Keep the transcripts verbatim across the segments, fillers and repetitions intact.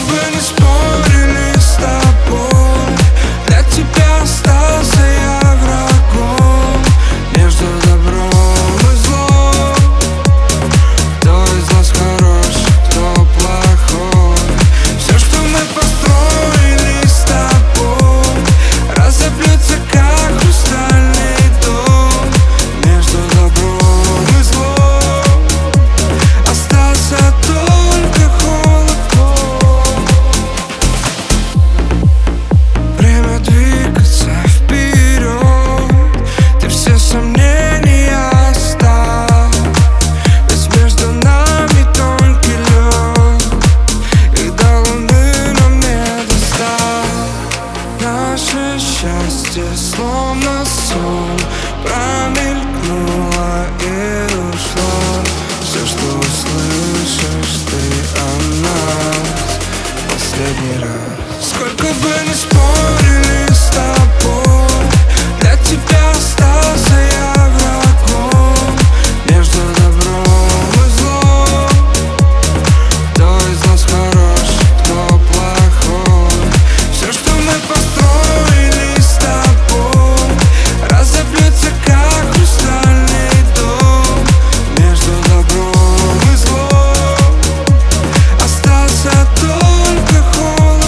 бы ни спорили с тобой, для тебя остался я врагом. Между добром и злом, кто из нас хороший, кто плохой. Все, что мы построили с тобой, разобьется, как хрустальный дом. Между добром и злом остался только холод. Время двигаться вперед, ты все сомнения оставь, ведь между нами тонкий лед, и до луны нам не достать. Наше счастье словно сон промелькнуло и ушло. Все, что услышишь ты о нас последний раз. Сколько бы ни спорили с тобой, для тебя остался я врагом. Между добром и злом, кто из нас хороший, кто плохой. Все, что мы построили с тобой, разобьется, как хрустальный дом. Между добром и злом остался только холод.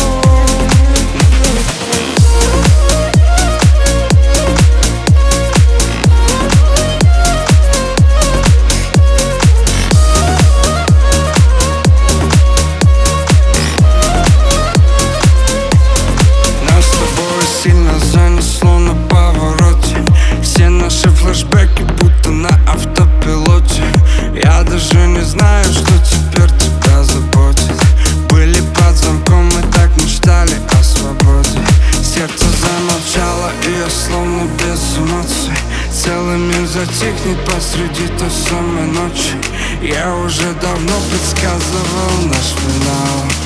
Нас с тобой сильно занесло на повороте, все наши флешбеки будто на автопилоте. Я даже не знаю, что теперь тебя заботит. Были под замком, мы так мечтали о свободе. Сердце замолчало, и я словно без эмоций. Целый мир затихнет посреди той самой ночи. Я уже давно предсказывал наш финал.